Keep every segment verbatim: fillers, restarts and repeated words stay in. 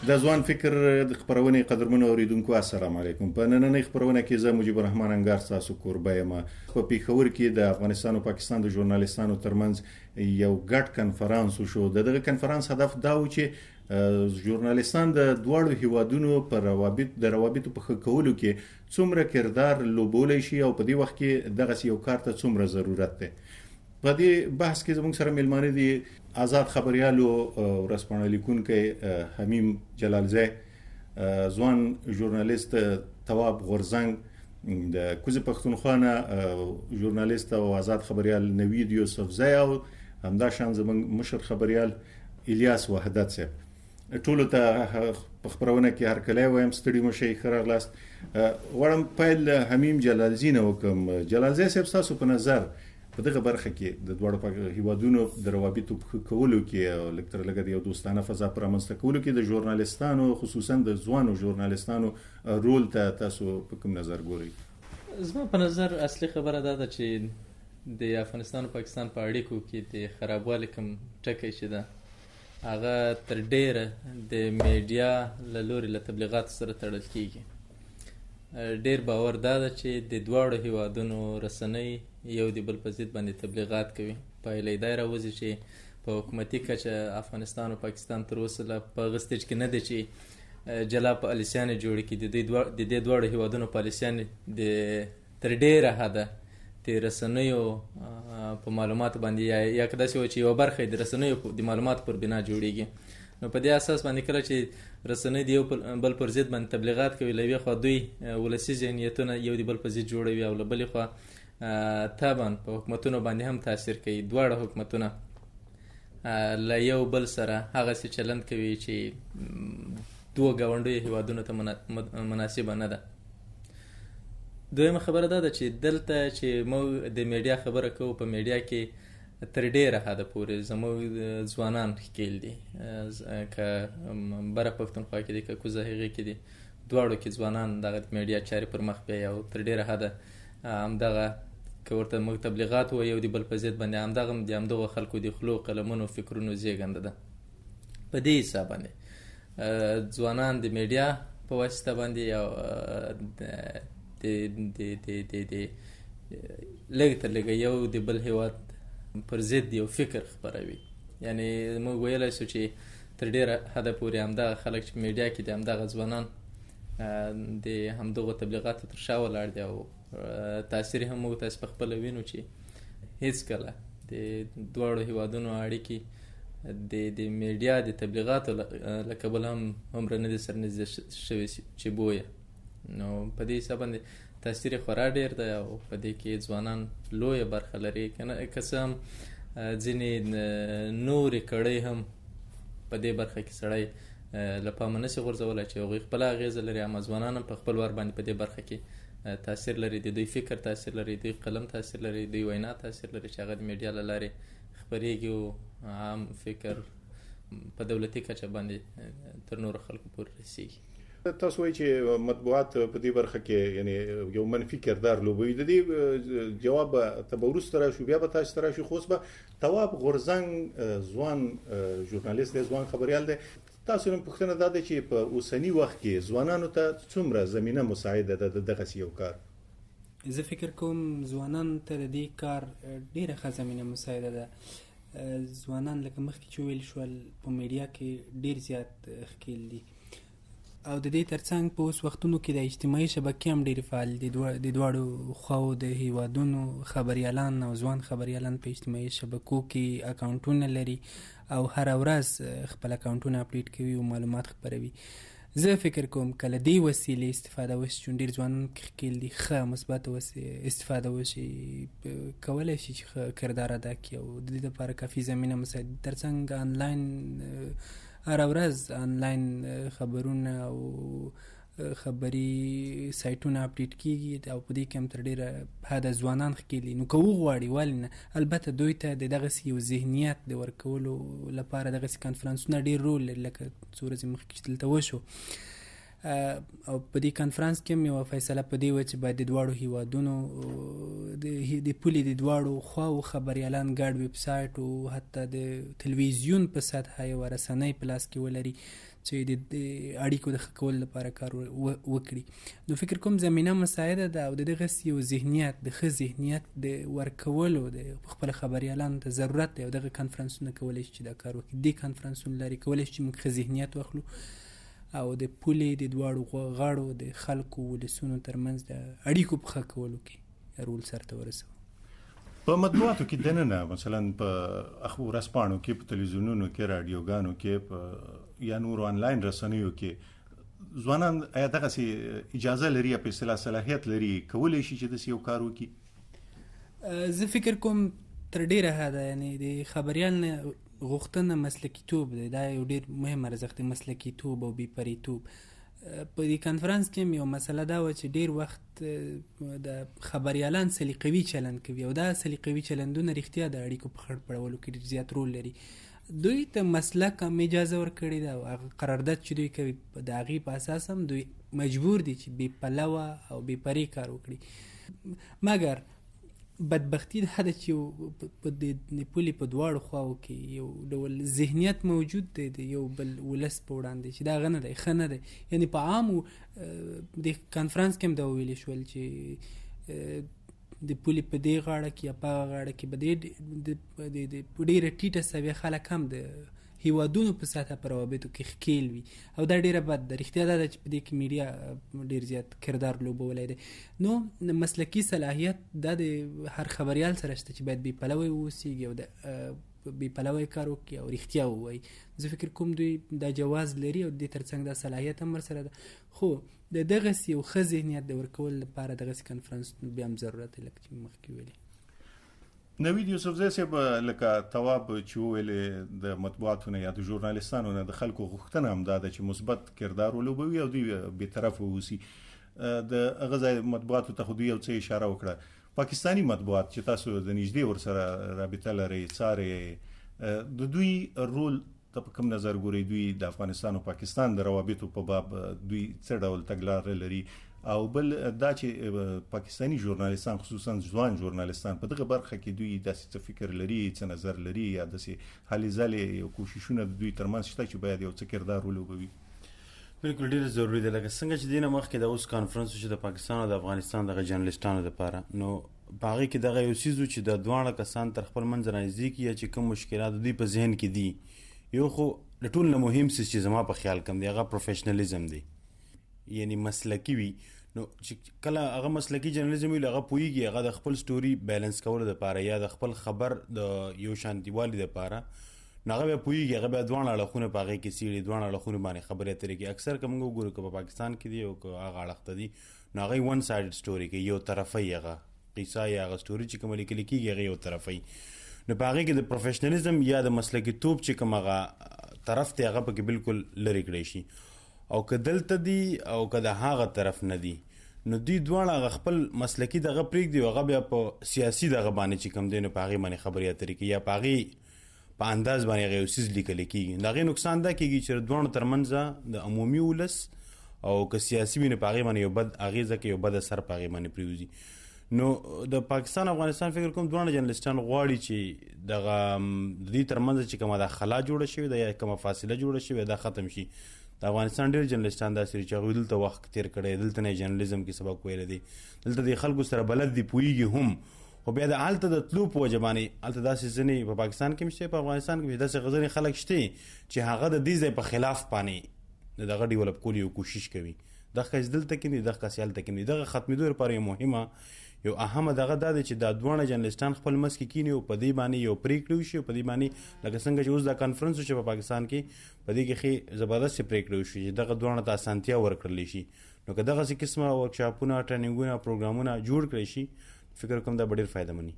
د ځوان فکر د خبرونې قدرمنو اوریدونکو السلام علیکم. په نننۍ خبرونه کې زه مجيب الرحمن انګار تاسو کوربه یم. په پیښور کې د افغانستان او پاکستان د ژورنالیستانو ترمنځ یو ګډ کنفرانس وشو. دغه کنفرانس هدف دا و چې ژورنالیستان د دواړو هیوادونو پر روابط د روابطو په ښه کولو کې څومره کردار لوبولی شي او په دې وخت کې دغه یو کار ته څومره ضرورت دی. په دې بحث کې زموږ سره میلمانه دي آزاد خبريالو ورسپانه لیکونکی حمیم جلالزی، ځوان ژورنالیست تواب غورزنګ، د کوزه پښتونخوا نه ژورنالیست او آزاد خبريال نوید یوسفزی او همدا شان زموږ مشر خبريال الیاس وحدت صاحب. ټولو ته په خبرونه کې هر کله وایم ستړي مشي خراغلاست. وړم پیل حمیم جلالزی نه وکم. جلالزی صاحب تاسو په نظر په دغه برخه کې د دواړو هیوادونو د روابطو په کولو کې لکتر لګد یو دوستانه فضا پر منځته کولو کې د ژورنالیستانو خصوصا د ځوانو ژورنالیستانو رول ته تاسو په کوم نظر ګورئ؟ زما په نظر اصلي خبره دا ده چې د افغانستان او پاکستان په اړیکو کې د خرابوالي کوم ټکی چې ده هغه تر ډیره د میډیا له لوري له تبلیغاتو سره تړل کیږي. ډیر باور دا ده چې د دواړو هیوادونو رسنۍ یو د بل په ضد باندې تبلیغات کوي. پایله یې دا راوځي چې په حکومتي کچه افغانستان او پاکستان تر اوسه لا په هغه سټیج کې نه دی چې جلا پالیسیانې جوړې کړي. د دې دواړو هیوادونو پالیسیانې د تر ډیره حده د رسنیو په معلوماتو باندې یا که داسې وایي چې یوه برخه یې د رسنیو د معلوماتو پر بنا جوړیږي. نو په دې اساس باندې کله چې رسنۍ د یو بل پر ضد باندې تبلیغات کوي، له یوې خوا دوی ولسي ذهنیتونه یو د بل په ضد جوړوي او له بلې خوا طبعا په حکومتونو باندې هم تاثیر کوي. دواړه حکومتونه له یو بل سره هغسې چلند کوي چې دوه ګاونډیو هیوادونو ته مناسبه نه ده. دویمه خبره دا ده چې دلته چې موږ د میډیا خبره کوو، په میډیا کې تر ډیره حده پورې زموږ ځوانان ښکیل دي، که بره پښتونخوا کې دي که کوزه هغې کې دي، دواړو کې ځوانان دغه میډیا چارې پر مخ بیایي او تر ډیره حده همدغه که ورته موږ تبلیغات ووایو یو د بل په ضد باندې همدغه د همدغو خلکو د خولو قلمونو فکرونو زیږنده ده. په دې حساب باندې ځوانان د میډیا په واسطه باندې او د لږ تر لږه یو د بل هیواد پر ضد یو فکر خپروي. یعنی موږ ویلی سو چې تر ډیره حده پورې همدغه خلک چې میډیا کې دي همدغه ځوانان د همدغو تبلیغاتو تر شا ولاړ دي او تاثیر هم موږ تاسې په خپله وینو چې هېڅکله د دواړو هیوادونو اړیکې د د میډیا د تبلیغاتو له کبله هم هومره نه دي سرنږدې شوي چې بویه. نو په دې حساب باندې تاثیر خورا ډیر دی او په دې کې ځوانان لویه برخه لري. که څه هم ځینې نورې کړۍ هم په دې برخه کې سړی له پامه نشي غورځولی چې هغوی خپله اغېزه لري، اما ځوانان هم په خپل وار باندې په دې برخه کې تاثیر لري. د دوی فکر تاثیر لري، دوی قلم تاثیر لري، دوی وینا تاثیر لري چې هغه د میډیا له لارې خپرېږي او عام فکر په دولتي کچه باندې تر نورو خلکو پورې رسېږي. تاسو وایي چې مطبوعات په دې برخه کې یعنی یو منفي کردار لوبوي. د دې جواب ته به وروسته راشو، بیا به تاسو ته راشو. خو اوس به تواب غورزنګ ځوان ژورنالیست دی، ځوان خبریال دی، تاسو نن پوښتنه دا ده چې په اوسني وخت کې ځوانانو ته څومره زمینه مساعده ده د دغسې یو کار؟ زه فکر کوم ځوانانو ته د دې کار ډېره ښه زمینه مساعده ده. ځوانان لکه مخکې چې ویل شول په میډیا کې ډېر زیات ښکیل دي او د دې ترڅنګ په اوس وختونو کې د اجتماعي شبکې هم ډېرې فعال دي. د دواړو خواو د هیوادونو خبریالان او ځوان خبریالان په اجتماعي شبکو کې اکاونټونه لري او هره ورځ خپل اکاونټونه اپډیټ کوي او معلومات خپروي. زه فکر کوم که له دې وسیلې استفاده وشي، چون ډېر ځوانان کې ښکیل دي، ښه مثبته استفاده وشي، کولی شي چې ښه کردار ادا کړي او د دې لپاره کافي زمینه مساعد. ترڅنګ آنلاین هره ورځ آنلاین خبرونه او خبري سایټونه اپډیټ کیږي او په دې کې هم تر ډېره حده ځوانان ښکیل دي. نو که وغواړي ولې نه، البته دوی ته د دغسې یو ذهنیت د ورکولو لپاره دغسې کنفرانسونه ډېر رول لري، لکه څو ورځې مخکې چې دلته وشو. او په دې کنفرانس کې هم یوه فیصله په دې وه چې باید د دواړو هیوادونو د پولې د دواړو خواو خبریالان ګډ ویب سایټ او حتی د تلویزیون په سطحه یوه رسنۍ په لاس کې ولري چې د اړیکو د ښه کولو لپاره کار وکړي. نو فکر کوم زمینه مساعده ده او د دغه یو ذهنیت د ښه ذهنیت د ورکولو د خپل خبریالانو ته ضرورت دی او دغه کانفرنسونه کولی شي چې دا کار وکړي. دې کانفرنسونه لري کولی شي چې موږ ښه ذهنیت واخلو او د پولې د دواړو غاړو د خلکو ولسونو ترمنځ د اړیکو په ښه کولو کې رول سرته ورسوو. په مطبوعاتو کې دننه مثلا په اخبار اسپانو کې په تلویزیونونو کې رادیوګانو کې په یا نور آنلاین رسنیو کې ځوانان آیا دغه سي اجازه لري په اصطلاح صلاحیت لري کولی شي چې د یو کار وکړي؟ زه فکر کوم تر ډیره حده یعنی د خبریال نه غوښتنه مسلکیتوب دی، دا یو ډیر مهم ارزښت دی، مسلکیتوب او بې پریتوب. په دې کانفرنس کې یو مسله دا و چې ډیر وخت د خبریالان سلیقوي چلند کوي او دا سلیقوي چلندونه رښتیا د اړیکو په خړ پړولو کې ډیر زیات رول لري. دوی ته مسلک هم اجازه ورکړې ده او هغه قرارداد چې دوی کوي د هغې په اساس هم دوی مجبور دي چې بې پلوه او بې پرې کار وکړي. مګر بدبختی دا ده چې په د پولې په دواړو خواو کې یو ډول ذهنیت موجود دی د یو بل ولس په وړاندې چې دا هغه نه دی، ښه نه دی. یعنی په عامو د کانفرنس کې هم دا وویلې شول چې د پولې په دې غاړه کې یا په هغه غاړه کې به د ډېره ټیټه سویه خلک هم د هیوادونو په سطحه په روابطو کې ښکیل وي او دا ډیره بد ده. رښتیا دا ده چې په دې کې میډیا ډیر زیات کردار لوبولی دی. نو مسلکي صلاحیت دا د هر خبریال سره شته چې باید بې پلوی واوسیږي او د بې پلوی کار وکړي او رښتیا ووایي. زه فکر کوم دوی دا جواز لري او د دې ترڅنګ دا صلاحیت هم ورسره ده. خو د دغسې یو ښه ذهنیت د ورکولو لپاره دغسې کنفرانس بیا هم ضرورت دی لکه چې مخکې ویلې. نوید یوسفزی صاحب لکه تواب چې وویلې د مطبوعاتو نه یا د ژورنالیستانو نه د خلکو غوښتنه هم دا ده چې مثبت کردار ولوبوي او دوی بېطرفه واوسي. د هغه ځای مطبوعاتو ته خو دوی یو څه اشاره وکړه. پاکستاني مطبوعات چې تاسو د نږدې ورسره رابطه لرئ څارئ، د دوی رول ته په کوم نظر ګورئ؟ دوی د افغانستان او پاکستان د روابطو په باب دوی څه ډول تګلاره لري؟ او بل دا چې پاکستانی ژورنالیستان خصوصا ځوان ژورنالیستان په دغه برخه کې دوی داسې څه فکر لري، څه نظر لري یا داسې هلې ځلې او کوششونه د دوی ترمنځ شته چې باید یو څه کردار ولوبوي؟ بالکل ډیر ضروری دی. لکه څنګه چې دینه مخکې د اوس کانفرنس چې د پاکستان او د افغانستان د جرنالستانو لپاره، نو باغې کې دغه یو سیزو چې د دواړه کسان تر خپل منځ راځي کې چې کوم مشکلات دوی په ذهن کې دي، یو خو د ټول نه مهم څه چې زما په خیال کوم دی هغه پروفیشنالیزم دی، یعنی مسلکی وي. نو چې کله هغه مسلکی جرنالیزم وي هغه پوهیږي هغه د خپل سټوري بیلانس کولو لپاره یا د خپل خبر د یو شانتیوالي لپاره نو هغه پوهیږي هغه بیا دواړه اړخونه په هغې کې څېړي، دواړه اړخونه باندې خبرې اترې کوي. اکثر که موږ وګورو که په پاکستان کې دي او که هغه اړخ ته دي نو هغوی ون سایډ سټوري کوي، یو طرفی هغه قصه یا هغه سټوري چې کومه لیکل کېږي هغه یو طرفی. نو په هغې کې د پروفیشنالیزم یا د مسلکیتوب چې کوم هغه طرف دی هغه پکې بالکل لرې کړی شي. او که دلته دي او که د هغه طرف نه دي نو دوی دواړه هغه خپل مسلکي دغه پرېږدي او هغه بیا په سیاسي دغه باندې چې کوم دی نو په هغې باندې خبرې اترې کوي یا په هغې په انداز باندې هغه یو څیز لیکلی کېږي. د هغې نقصان دا کېږي چې د دواړو ترمنځ د عمومي ولس او که سیاسي وي نو په هغې باندې یو بد اغېزه کوي، یو بد اثر په هغې باندې پرېوځي. نو د پاکستان افغانستان فکر کوم دواړه جرنالستان غواړي چې دغه د دوی ترمنځ چې کومه دا خلا جوړه شوې ده یا کومه فاصله جوړه شوې دا ختم شي. د افغانستان ډېر جرنالستان داسې دي چې هغوی دلته وخت تېر کړی، دلته نه جرنالیزم کې سبق ویلی دی، دلته د خلکو سره بلد دي، پوهېږي هم. خو بیا د هلته د تلو په وجه باندې هلته داسې ځینې په پاکستان کې هم شته، په افغانستان کې داسې ځینې خلک شته چې هغه د دې ځای په خلاف باندې د دغه ډیولپ کولو یو کوشش کوي. دغه کس دلته کې دي، دغه کس هلته کې دي. دغه ختمېدو لپاره یو مهمه یو اهمه دغه دا دی چې دا دواړه جرنالستان خپل منځ کې کیني او په دې باندې یو پرېکړه وشي او په دې باندې لکه څنګه چې اوس دا کانفرنس وشي په پاکستان کې په دې کې ښې زبردستې پرېکړه وشي چې دغه دواړه ته اسانتیا ورکړلی شي. نو که دغسې قسمه ورکشاپونه، ټریننګونه، پروګرامونه جوړ کړی شي فکر کوم دا به ډېر فایدهمن وي.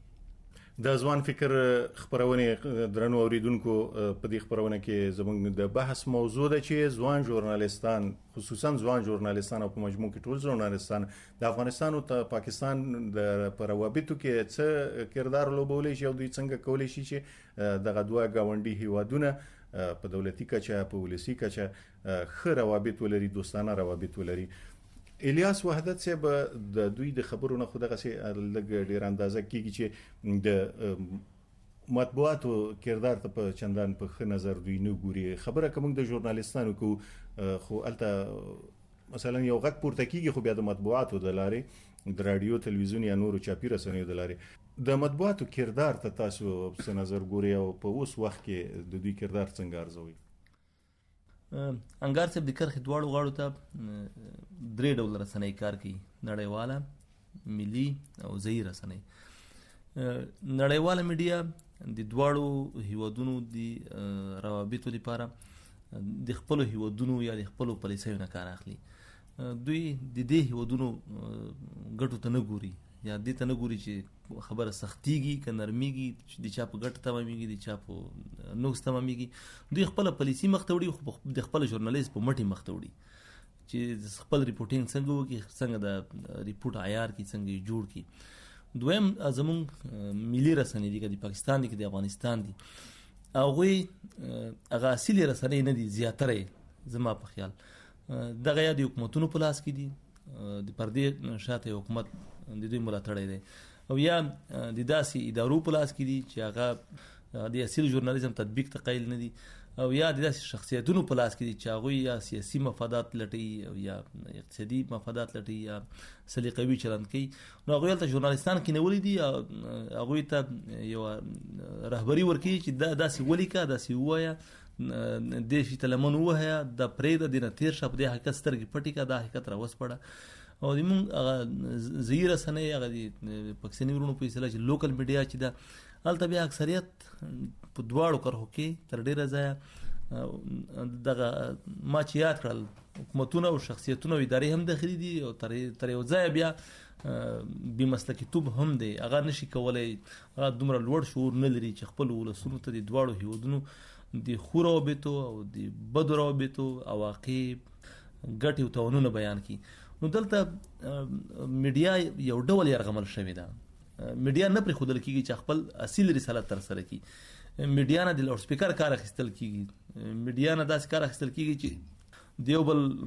د ځوان فکر خپرونې درنو اوریدونکو په دې خپرونه کې زموږ د بحث موضوع ده چې ځوان ژورنالیستان خصوصا ځوان ژورنالیستان او په مجموع کې ټول ژورنالیستان د افغانستان او پاکستان د په روابطو کې څه کردار لوبولی شي او دوی څنګه کولی شي چې دغه دوه ګاونډي هیوادونه په دولتي کچه په ولسي کچه ښه روابط ولري، دوستانه روابط ولري. الیاس وحدت صاحب د دوی د خبرو نه خو دغسې لږ ډېر اندازه کېږي چې د مطبوعاتو کردار ته په چندان په ښه نظر دوی نه ګوري. خبره کوم د ژورنالیستانو کو خو الته مثلا یو غږ پورته کیږي خو بیا د مطبوعاتو د لارې د رادیو تلویزیون یا نورو چاپی رسنیو د لارې د مطبوعاتو کردار ته تاسو په نظر ګوري او په اوس وخت کې د دوی کردار څنګه ارزوي؟ انګار صاحب د کرخې دواړو غاړو ته درې ډول رسنۍ کار کوي، نړیواله، ملي او ځایي رسنۍ. نړیواله میډیا د دواړو هیوادونو د روابطو لپاره د خپلو هیوادونو یا د خپلو پالیسیو نه کار اخلي. دوی د دې هیوادونو ګټو ته نه ګوري یا دې ته نه ګوري چې خبره سختیږي که نرمیږي، د چا په ګټه تمامیږي د چا په نقص تمامیږي. دوی خپله پالیسي مخ ته وړي خو د خپل ژورنالیست په مټې مخ ته وړي چې خپل ریپورټینګ څنګه وکړي، څنګه د ریپورټ عیار کړي، څنګه یې جوړ کړي. دویم زمونږ ملي رسنۍ دي که د پاکستان دي که د افغانستان دي، هغوی هغه اصلي رسنۍ نه دي، زیاتره زما په خیال دغه یا د حکومتونو په لاس کې دي، د پردې شاته حکومت د دوی ملاتړی دی، او یا د داسې ادارو په لاس کې دي چې هغه د اصیل ژورنالیزم تطبیق ته قایل نه دي، او یا د داسې شخصیتونو په لاس کې دي چې هغوی یا سیاسي مفادات لټوي او یا اقتصادي مفادات لټوي یا سلیقوي چلند کوي. نو هغوی هلته ژورنالیستان کینولی دي، هغوی ته یو رهبري ورکوي چې دا داسې ولیکه، داسې ووایه، دې شي ته لمن ووهه، دا پرېږده، دې نه تېر شه، په دې حقیقت سترګې پټې کړه، دا حقیقت راوسپړه. او د مونږ هغه ځایي رسنۍ هغه د پاکستاني وروڼو په اصطلاح چې لوکل میډیا چې ده، هلته بیا اکثریت په دواړو کرښو کې تر ډېره ځایه دغه ما چې یاد کړل حکومتونه او شخصیتونه او ادارې هم داخلي دي، او تر یو ځایه بیا بې مسلکیتوب هم دی، هغه نشي کولی، هغه دومره لوړ شعور نه لري چې خپل ولسونو ته د دواړو هیوادونو د ښو روابطو او د بدو روابطو عواقب، ګټې او تاوانونه بیان کړي. نو دلته میډیا یو ډول یرغمل شوې ده. میډیا نه پرېښودل کېږي چې خپل اصیل رسالت ترسره کړي. میډیا نه د لاؤډ سپیکر کار اخیستل کېږي، میډیا نه داسې کار اخیستل کېږي چې د یو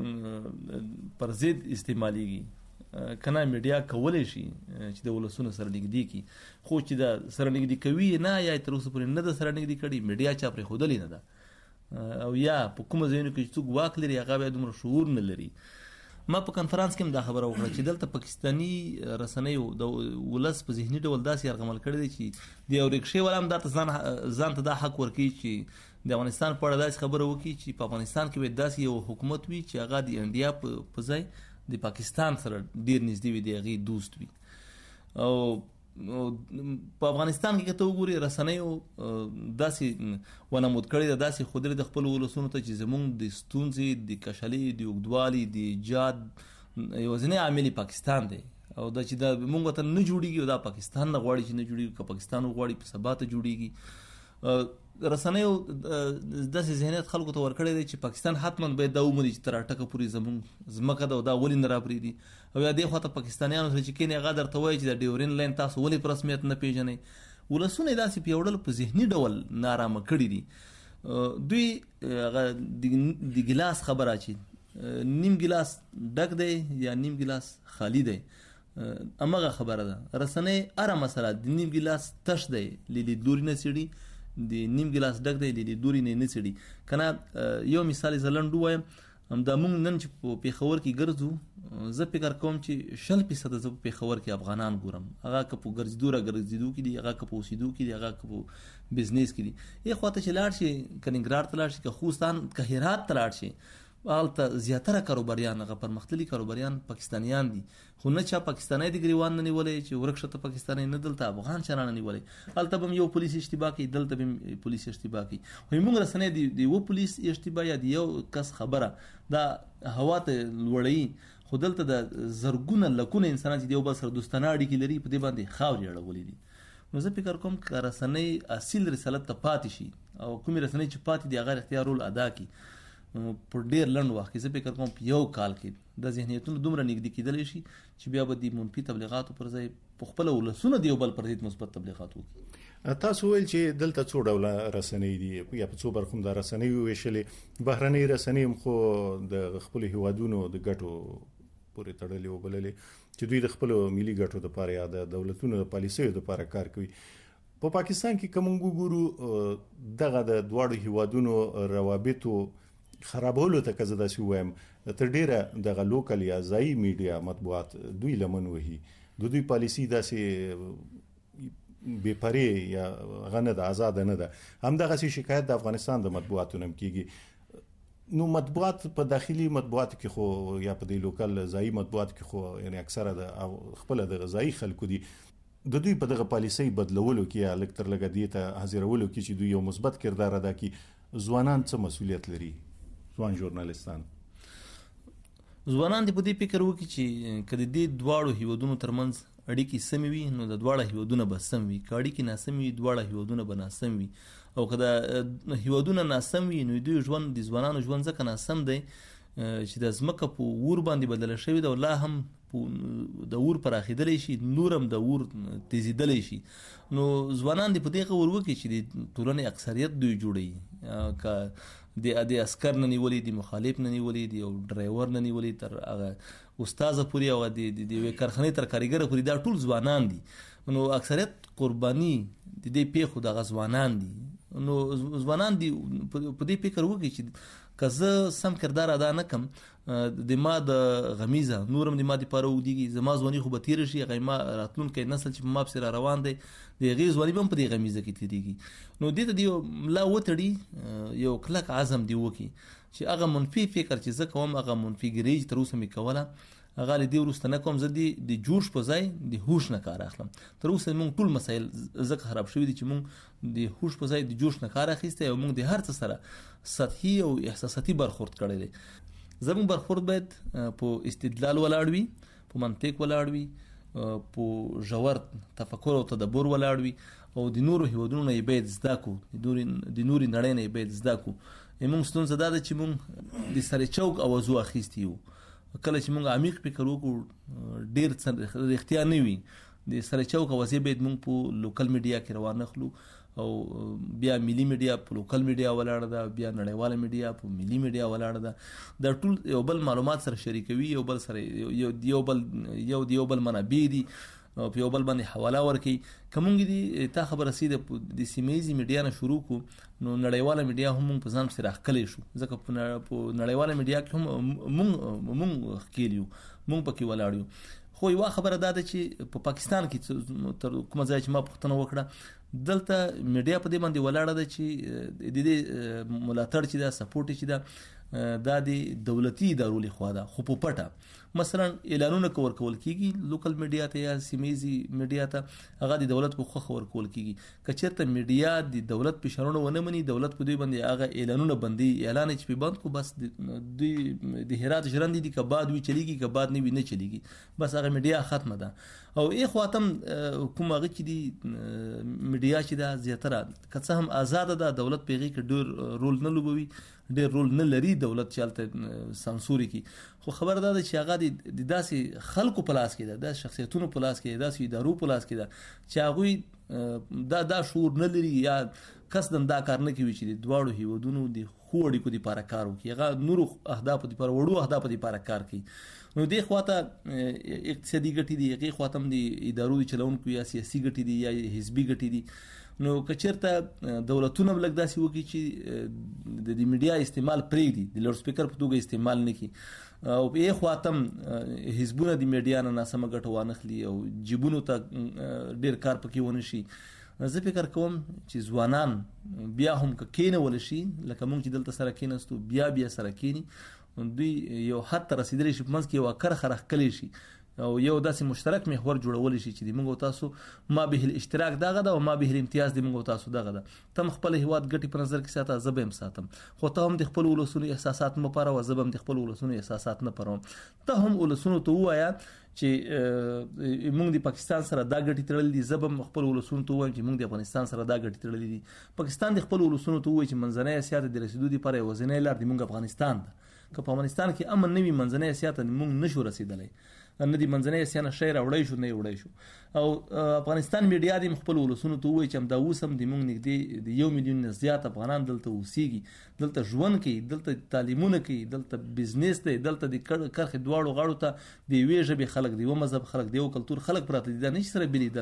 بل پر ضد استعمالیږي. که نه میډیا کولی شي چې د ولسونو سره نږدې کړي، خو چې د سره نږدې کوي نه، یا تر اوسه پورې نه د سره نږدې کړي، میډیا چا پرېښودلې نه ده، او یا په کومه ځایونو کې چې څوک واک لري هغه بیا دومره شعور نه لري. ما په کنفرانس کې هم دا خبره وکړه چې دلته پاکستاني رسنیو د ولس په ذهني ډول داسې یرغمل کړی دی چې د یو رکشې والا هم دا ځان ځان ته دا حق ورکوي چې د افغانستان په اړه داسې خبره وکړي چې په افغانستان کې به داسې یو حکومت وي چې هغه د انډیا په ځای د پاکستان سره ډیر نږدې وي، د هغې دوست وي. او په افغانستان کې که ته وګورې رسنیو داسې ونمود کړی ده، داسې ښودلې د خپلو ولسونو ته چې زمونږ د ستونزې، د کشلې، د اوږدوالي، د ایجاد یوازینی عامل پاکستان دی، او دا چې دا مونږ وطن نه جوړېږي، او دا پاکستان نه غواړي چې نه جوړېږي، که پاکستان وغواړي په سبا ته جوړېږي. رسنیو داسې ذهنیت خلکو ته ورکړی دی چې پاکستان حتما باید دا ومني چې تر اټکه پورې زموږ ځمکه ده او دا ولې نه رابرېږدي، او یا دې خواته پاکستانیانو سره چې کینې هغه درته وایي چې د ډیورین لاین تاسو ولې په رسمیت نه پیژنئ. ولسونه یې داسې په یو ډول په ذهني ډول نارامه کړي دي. دوی هغه د ګیلاس خبره چې نیم ګیلاس ډک دی یا نیم ګیلاس خالی دی، همغه خبره ده. رسنۍ هره مسله د نیم ګیلاس تش دی له لیدلوري نه څېړي، د نیم ګلاس ډک دی د لیدلوري نه نه څېړي. که نه یو مثال یې زه لنډ ووایم، همدا موږ نن چې په پېښور کې ګرځو، زه فکر کوم چې شل فیصده زه په پېښور کې افغانان ګورم، هغه که په ګرځېدو را ګرځېدو کې دي، هغه که په اوسېدو کې دي، هغه که په بزنس کې دي. یې خواته چې لاړ شي، که ننګرهار ته لاړ شي، که خوستان، که هرات ته لاړ شي، هلته زیاتره کاروباریان، هغه پرمختللي کاروباریان پاکستانیان دي، خو نه چا پاکستانی د ګریوان نه نیولی چې ورک شه ته پاکستانی، نه دلته افغان چا نه نیولی. هلته به هم یو پولیس اشتباه کوي، دلته به هم پولیس اشتباه کوي. خو موږ رسنۍ د یو پولیس اشتباه یا د یو کس خبره دا هوا ته لوړوي، خو دلته د زرګونه لکونه انسانان چې د یو بل سره دوستانه اړیکې لري په دې باندې خاورې اړولې دي. نو زه فکر کوم که رسنۍ اصیل رسالت ته پاتې شي، او کومې رسنۍ چې پاتې دي هغه اختیار رول ادا کړي، په ډیر لنډ وخت کې زه فکر کوم په یو کال کې د ذهنیتونو دومره نږدې کېدلی شي چې بیا به د منفي تبلیغاتو پر ځای په خپله ولسونه د یو بل پر ضد مثبت تبلیغات وکړي. تاسو ویل چې دلته څو ډوله رسنۍ دي یا په څو برخو د رسنۍ وویشلې، بهرنۍ رسنۍ هم خو د خپلو هیوادونو د ګټو پورې تړلې وبللې چې دوی د خپلو ملي ګټو دپاره یا د دولتونو د پالیسیو دپاره کار کوي. په پاکستان کې کوم وګورو دغه د دواړو هیوادونو روابطو خرابولو ته که زه داسې وایم تر ډیره دغه لوکل یا ځایي میډیا مطبوعات دوی لمن وهي د دوی پالیسي داسې بې پرې یا هغه نه ده آزاده نه ده. همدغسې شکایت د افغانستان د مطبوعاتو نه هم کېږي. نو مطبوعات په داخلي مطبوعاتو کې خو یا په دې لوکل ځایي مطبوعاتو کې خو یعنې اکثره د خپله دغه ځایي خلکو دي د دوی په دغه پالیسۍ بدلولو کې یا لږ تر لږه دې ته حاضرولو کې چې دوی یو مثبت کردار ادا کړي ځوانان څه مسؤلیت لري؟ ځوان ژورنالستان ځوانان دې په دې فکر وکړي چې که د دې دواړو هیوادونو ترمنځ اړیکې سمې وي نو د دواړه هیوادونه به سم وي، که اړیکې ناسمې وي دواړه هیوادونه به ناسم وي، او که د هیوادونه ناسم وي نو دوی ژوند د ځوانانو ژوند ځکه ناسم دی چې د ځمکه په اور باندې بدله شوې ده او لا هم د اور پراخېدلی شي، نور هم د اور تیزېدلی شي. نو ځوانان دې په دې غور وکړي چې د ټولنې اکثریت دوی جوړوي، که د عسکر نه نیولي دي، مخالف نه نیولي دي، او ډرایور نه نیولي تر هغه استاذه پورې او د یوې کارخانې تر کارګره پورې دا ټول ځوانان دي. نو اکثریت قرباني د دې پیښو دغه ځوانان دي. نو ځوانان دي په دې فکر وکړي چې که زه سم کردار ادا نه کم د ما د غمیزه نور هم د ما دپاره اوږدېږي، زما ځواني خو به تېره شي، هغه ما راتلونکی نسل چې په ما پسې را روان دی د هغې ځواني به هم په دې غمیزه کې تېرېږي. نو دې ته د یو ملا وتړي، یو کلک عزم دې وکړي چې هغه منفي فکر چې زه کوم، هغه منفي ګریج تر اوسه مې کوله، هغه له دې وروسته نه کوم. زه د جوش په ځای د هوش نه کار اخلم. تر اوسه موږ ټول مسایل ځکه خراب شوي دي چې موږ د هوش په ځای د جوش نه کار اخیستی او موږ د هر څه سره سطحي او احساساتي برخورد کړی دی. زموږ برخورد باید په استدلال ولاړ وي، په منطق ولاړ وي، په ژور تفکر او تدبر ولاړ وي، او د نورو هیوادونو نه یې باید زده کړو، د نورې نړۍ نه یې باید زده کړو. موږ ستونزه دا ده چې موږ د سر چوک اوازو اخیستي یو. کله چې موږ عمیق فکر وکړو ډېر څه رښتیا نه وي، د سر چوک اوازې باید موږ په لوکل میډیا کې روانخلو، او بیا ملي میډیا په لوکل میډیا ولاړه ده، بیا نړیواله میډیا په ملي میډیا ولاړه ده. دا ټول یو بل معلومات سره شریکوي، یو بل سره یو بل یو د یو بل منابع دي، په یو بل باندې حواله ورکوي. که موږ دې تا خبره سي د سیمه ییزې میډیا نه شروع کړو نو نړیواله میډیا هم موږ په ځان پسې راښکلی شو، ځکه په نړیواله میډیا کې هم موږ موږ ښکېل یو، موږ پکې ولاړ یو. خو یوه خبره دا ده چې په پاکستان کې تر کومه ځای چې ما پوښتنه وکړه، دلته میډیا په دې باندې ولاړه ده چې د دې ملاتړ چې ده، سپورټ چې ده، دا د دولتي ادارو لخوا ده، خو په پټه. مثلا اعلانونه که ورکول کېږي لوکل میډیا ته یا سیمه ییزې میډیا ته، هغه د دولت په خوښه ورکول کېږي. که چېرته میډیا د دولت فشارونه ونه مني، دولت په دوی باندې هغه اعلانونه بندوي، اعلان یې چې پې بند کړو، بس دوی د هرات ژرندې دي، که باد وي چلیږي، که باد نه وي نه چلیږي، بس هغه میډیا ختمه ده. او ای خواته هم کوم هغه چې دي میډیا چې ده زیاتره که څه هم آزاده ده، دولت په هغې کې ډېر رول نه لوبوي، ډېر رول نه لري دولت چې هلته سانسور کړي. خو خبره دا ده چې هغه د داسې خلکو په لاس کې ده، داسې شخصیتونو په لاس کې ده، داسې ادارو په لاس کې ده چې هغوی دا دا شعور نه لري یا قصداً دا کار نه کوي چې د دواړو هیوادونو د ښو اړیکو دپاره کار وکړي، هغه نورو اهدافو دپاره، وړو اهدافو دپاره کار کوي. نو دې خواته اقتصادي ګټې دي، هغې خواته هم د ادارو د چلونکو یا سیاسي ګټې دي یا حزبي ګټې دي. نو که چېرته دولتونه هم لږ داسې وکړي چې د دې میډیا استعمال پرېږدي، د لاوډ سپیکر په توګه استعمال نه کړي، او په یې خواته هم حزبونه د میډیا نه ناسمه ګټه وانخلي او جیبونو ته ډېر کار پکې ونه شي. زه فکر کوم چې ځوانان بیا هم که کېنول شي، لکه موږ چې دلته سره کېناستو، بیا بیا سره کېني، دوی یو حد ته رسېدلی شي، په منځ کې یوه کرښه راښکلی شي او یو داسې مشترک محور جوړولی شي چې د موږ او تاسو ما به الاشتراک دغه ده او ما به الامتیاز د موږ او تاسو دغه ده. ته هم خپل هیواد ګټې په نظر کې ساته، زه به هم ساتم، خو ته هم د خپل ولسونو احساسات مه پاروه، زه به هم د خپل ولسونو احساسات نه پاروم. ته هم ولسونو ته ووایه چې موږ د پاکستان سره دا ګټې تړلي دي، زه به هم خپل ولسونو ته ووایم چې موږ د افغانستان سره دا ګټې تړلي دي. پاکستان د خپل ولسونو ته ووایي چې منځنۍ اسیا ته د رسېدو دپاره یوازینۍ لار د موږ افغانستان ده. که په افغانستان کې امن نه وي، منځنۍ اسیا ته موږ نشو رسېدلی، نه د منځنۍ اسیا نه شی راوړی شو، نه یې وړی شو. او افغانستان میډیا دې خپل ولسونو ته ووایي چې همدا اوس هم د موږ نږدې د یو میلیون نه زیات افغانان دلته اوسېږي، دلته ژوند کوي، دلته تعلیمونه کوي، دلته بزنس دی، دلته د کرښې دواړو غاړو ته د یوې ژبې خلک، د یوه مذهب خلک، د یو کلتور خلک پراته دي، دا نشي سره بېلېدلی.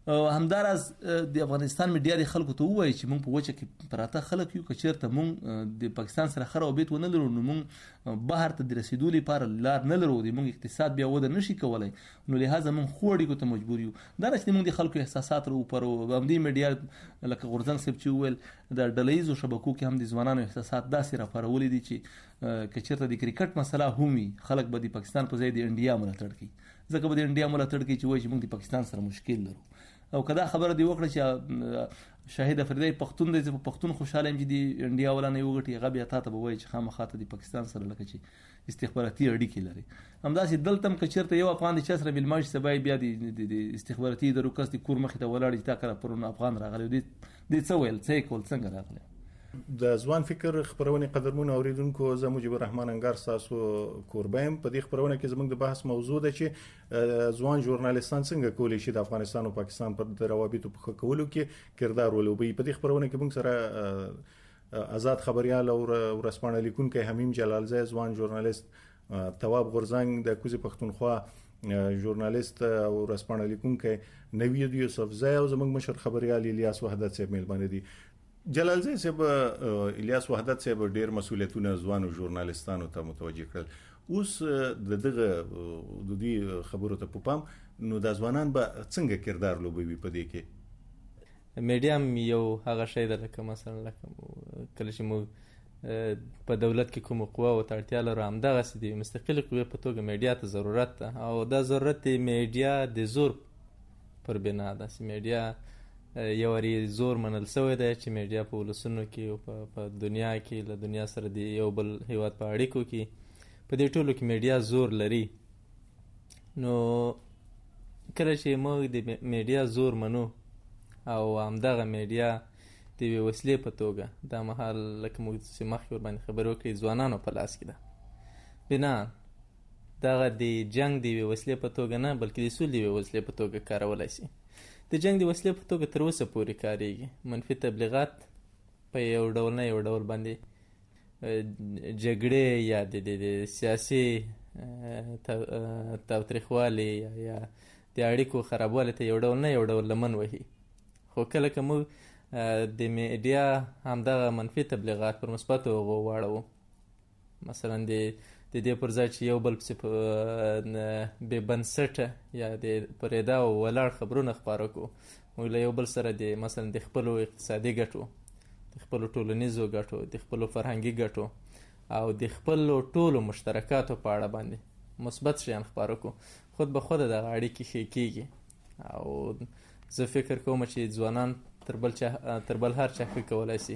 همداراز د افغانستان میډیا د خلکو ته ووایي چې موږ په وچه کې پراته خلک یو، که چېرته موږ د پاکستان سره ښه روابط ونه لرو نو موږ بهر ته د رسېدو لپاره لار نه لرو، د موږ اقتصاد بیا وده نشي کولی، نو لهذا موږ ښو اړیکو ته مجبور یو. دا نه چې موږ د خلکو احساسات راوپرو. همدې میډیا لکه غورځنګ صاحب چې وویل د ډله ییزو شبکو کې هم د ځوانانو احساسات داسې راپارولي دي چې که چېرته د کرکټ مسله هم وي خلک به د پاکستان په ځای د انډیا ملاتړ کوي، ځکه به د انډیا ملاتړ کوي چې وایي چې موږ د پاکستان سره مشکل لرو. او که دا خبره دی وکړه چې شاهد افریدی پښتون دی، زه په پښتون خوشحاله یم چې د انډیا والا نه یې وګټي، هغه بیا تا ته به وایي چې خامخا ته د پاکستان سره لکه چې استخباراتي اړیکې لري. همداسې دلته هم که چېرته یو افغان د چا سره میلمه شي سبا بیا د استخباراتي ادارو کس د کور مخې ته ولاړ چې تا کله پرون افغان راغلی دی څه ویل څه یې کول څنګه راغلی. د ځوان فکر خبرونې قدرمنو اوریدونکو، زه مجيب الرحمن انګار ستاسو کوربه یم. په دې خبرونه کې زموږ د بحث موضوع ده چې ځوان ژورنالیستان څنګه کولی شي د افغانستان او پاکستان پر روابطو په ښه کولو کې کردار ولوبوي. په دې خبرونه کې موږ سره آزاد خبريال او ورسپانه لیکونکی حمیم جلالزی، ځوان ژورنالیست تواب غورځنګ، د کوزي پښتونخوا ژورنالیست او ورسپانه لیکونکی نوید یوسفزی او زموږ مشر خبريال الیاس وحدت صاحب میلمانه دي. جلالزی صاحب، الیاس وحدت صاحب ډیر مسؤلیتونه ځوانو ژورنالیستانو ته متوجه کړل. اوس د دغه د دې خبرو ته په پام نو د ځوانان به څنګه کردار لوبوي په دې کې؟ میډیا یو هغه شی ده لکه مثلا لکه کله چې موږ په دولت کې کوم قوه او اړتیا لرو همدغسې د مستقلې قوې په توګه میډیا ته ضرورت ده، او دا ضرورت د میډیا د زور پر بنا ده. میډیا یو وری زور منل شوی دی چې میډیا په ولسونو کې او په دنیا کې له دنیا سره د یو بل هیواد په اړیکو کې په دې ټولو کې میډیا زور لري. نو کله چې موږ د میډیا زور منو او همدغه میډیا د یوې وسیلې په توګه دا مهال لکه موږ چې مخکې ورباندې خبرې وکړې ځوانانو په لاس کې ده، بنا دغه د جنګ د یوې وسیلې په توګه نه بلکې د سولې د یوې وسیلې په توګه کارولای شي. د جنګ د وسیلې په توګه تر اوسه پورې کارېږي. منفي تبلیغات په یو ډول نه یو ډول باندې جګړې یا د سیاسي تاوتریخوالي یا د اړیکو خرابوالي ته یو ډول نه یو ډول لمن وهي. خو کله که موږ د میډیا همدغه منفي تبلیغات پر مثبتو هغو واړوو، مثلا د د دې پر ځای چې یو بل پسې په بې بنسټه یا د پر ادعاو ولاړ خبرونه خپاره کړو، موږ له یو بل سره د مثلا د خپلو اقتصادي ګټو، د خپلو ټولنیزو ګټو، د خپلو فرهنګي ګټو او د خپلو ټولو مشترکاتو په اړه باندې مثبت شیان خپاره کړو، خود به خوده دغه اړیکې ښې کېږي. او زه فکر کوم چې ځوانان تر بل چا تر بل هر چا ښه کولی شي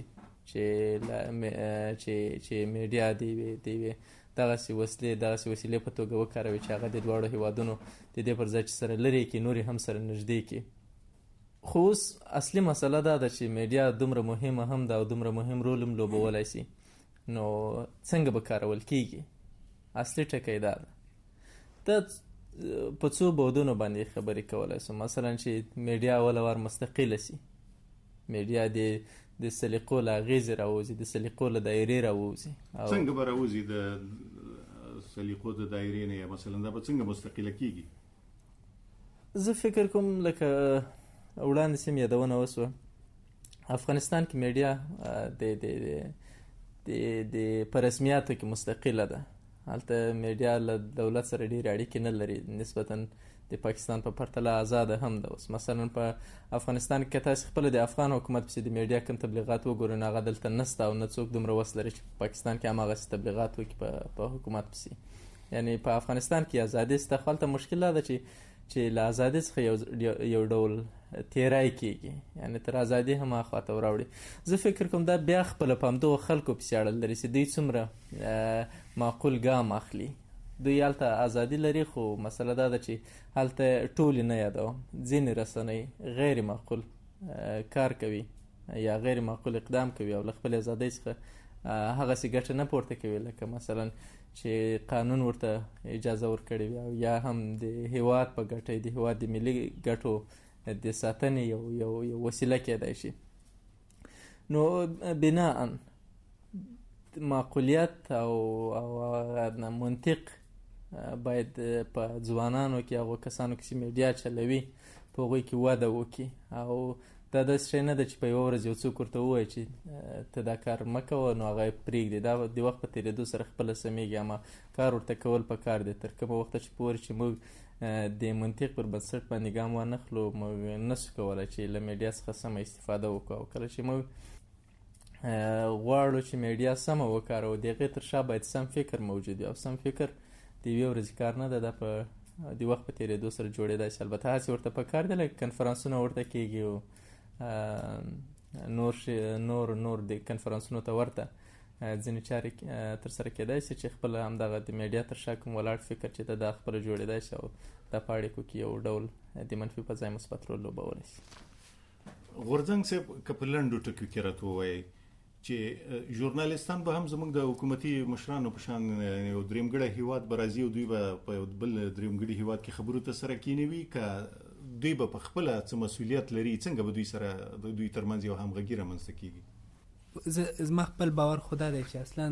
چې چې میډیا د یوې دغسې وسیلې دغسې وسیلې په توګه وکاروي چې هغه د دواړو هیوادونو د دې پر ځای چې سره لرې کړي نور هم سره نږدې کړي. خو اوس اصلي مسله دا ده چې میډیا دومره مهمه هم ده او دومره مهم رول هم لوبولی شي، نو څنګه به کارول کېږي؟ اصلي ټکی دا ده. ته په څو بعدونو باندې خبرې کولی شو، مثلا چې میډیا اوله وار مستقله شي، میډیا د د سلیقو له اغېزې راوځي، د سلیقو له دایرې راوځي. څنګه به راوځي د سلیقو د دایرې نه؟ یا مثلا دا به څنګه مستقله کېږي؟ زه فکر کوم لکه وړاندې سم یادونه وسوه، افغانستان کې میډیا د د د د په رسمیاتو کې مستقله ده. هلته میډیا له دولت سره ډېرې اړیکې نه لري، نسبتاً د پاکستان په پرتله آزاده هم ده. اوس مثلا په افغانستان کې که تاسې خپله د افغان حکومت پسې د میډیا کوم تبلیغات وګورئ نو هغه دلته نشته او نه څوک دومره وس لري چې په پاکستان کې هماغسې تبلیغات وکړي په په حکومت پسې. یعنې په افغانستان کې ازادي شته، خو هلته مشکل دا ده چې چې له ازادي څخه یو یو ډول تیری کېږي، یعنې تر ازادي هم هاخواته وراوړي. زه فکر کوم دا بیا خپله په همدغو خلکو پسې اړه لري چې دوی څومره معقول ګام اخلي. دوی هلته ازادي لري، خو مسله دا ده چې هلته ټولې نه یادوم، ځینې رسنۍ غیر معقول کار کوي یا غیر معقول اقدام کوي او له خپلې ازادۍ څخه هغسې ګټه نه پورته کوي، لکه مثلا چې قانون ورته اجازه ورکړې وي او یا هم د هیواد په ګټه د هیواد د ملي ګټو د ساتنې یو یو یو وسیله کېدای شي. نو بناءً معقولیت او او منطق باید په ځوانانو کې هغو کسانو کې چې میډیا چلوي په هغوی کې وده وکړي. او دا داسې شی نه ده چې په یوه ورځ یو څوک ورته ووایي چې ته دا کار مه کوه نو هغه یې پرېږدي. دا د وخت په تېرېدو سره خپله سمیږي، اما کار ورته کول پکار دی. تر کومه وخته چې پورې چې موږ د منطق پر بنسټ باندې ګام وانخلو، موږ نسو کولی چې له میډیا څخه سمه استفاده وکړو. او کله چې موږ غواړو چې میډیا سمه وکاروو، د هغې تر شا باید سم فکر موجود وي. او سم فکر د یوې ورځې کار نه ده، دا په د وخت په تېرېدو سره جوړېدای شي. البته هڅې ورته پکار دي، لکه کنفرانسونه ورته کېږي او نور نور نور د کنفرانسونو ته ورته ځینې چارې ترسره کېدای شي چې خپله همدغه د میډیا تر شا کوم ولاړ فکر چې ده دا خپله جوړېدای شي او دا په اړیکو کې یو ډول د منفي په ځای مثبت رول لوبولی شي. غورځنګ صاحب که په لنډو ټکو کې راته ووایئ چې ژورنالیستان به هم زموږ د حکومتي مشرانو په شان یو درېمګړی هیواد به راځي او دوی به په یو بل درېمګړي هیواد کې خبرو ته سره کېنوي، که دوی به په خپله څه مسؤلیت لري، څنګه به دوی سره دوی ترمنځ یو همغږي رامنځته کېږي؟ زما خپل باور خو دا دی چې اصلا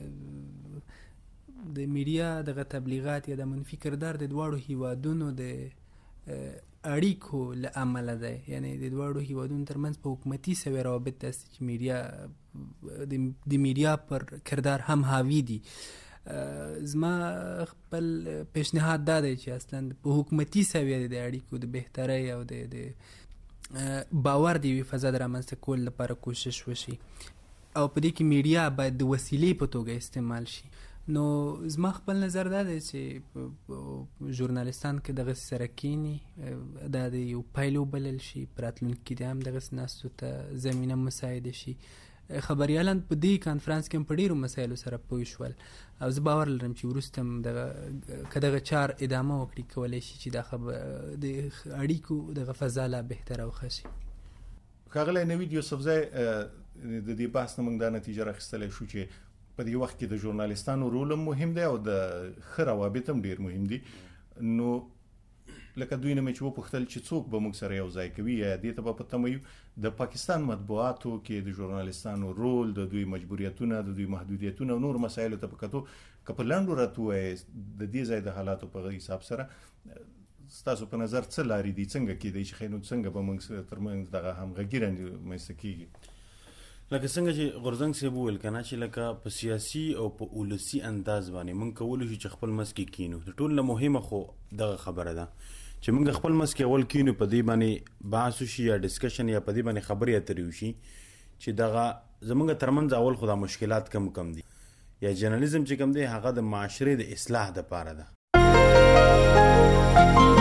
د میډیا دغه تبلیغات یا د منفي کردار د دواړو هیوادونو د اړیکو له امله دی. یعنی د دواړو هیوادونو ترمنځ په حکومتي سوی روابط داسې چې میډیا د میډیا پر کردار هم حاوي دي. زما خپل پیشنهاد دا دی چې اصلا په حکومتي سویه د اړیکو د بهترۍ او د باور د یوې فضا د رامنځته کولو لپاره کوشش وشي او په دې کې میډیا باید د وسیلې په توګه استعمال شي. نو زما خپل نظر دا دی چې ژورنالیستان که دغسې سره کینی دا د یو پیل وبلل شي، په راتلونکي کې د هم دغسې ناستو ته زمینه مساعده شي. خبریالان په دې کانفرانس کې هم په ډېرو مسایلو سره پوه شول او زه باور لرم چې وروسته هم دغه که دغه چار ادامه وکړي کولی شي چې دا د اړیکو دغه فضا لا بهتره او ښه شي. ښاغلی نوید یوسفزی، د دې بحث نه موږ دا نتیجه راخیستلی شو چې په دې وخت کې د ژورنالیستانو رول هم مهم دی او د ښه روابط هم ډېر مهم دي. نو لکه دوی نه مې چې وپوښتل چې څوک به موږ سره یو ځای کوي یا دې ته به په تمه یو، د پاکستان مطبوعاتو کې د ژورنالیستانو رول، د دوی مجبوریتونه، د دوی محدودیتونه او نور مسایلو ته په کتو که په لنډو راته ووایئ د دې ځای د حالاتو په حساب سره ستاسو په نظر څه لارې دي، څنګه کېدی چې ښایي نو څنګه به موږ ترمنځ دغه همغږي رامنځته کېږي؟ لکه څنګه چې غورځنګ صاحب وویل که نه چې لکه په سیاسي او په ولسي انداز باندې موږ کولی شو چې خپل منځ کې کینو. د ټول نه مهمه خو دغه خبره ده چې موږ خپل منځ کې اول کینو، په دې باندې بحث وشي یا ډسکشن یا په دې باندې خبرې اترې وشي چې دغه زموږ ترمنځ اول خو دا مشکلات کم کم دي یا جرنالیزم چې کم دی هغه د معاشرې د اصلاح دپاره ده.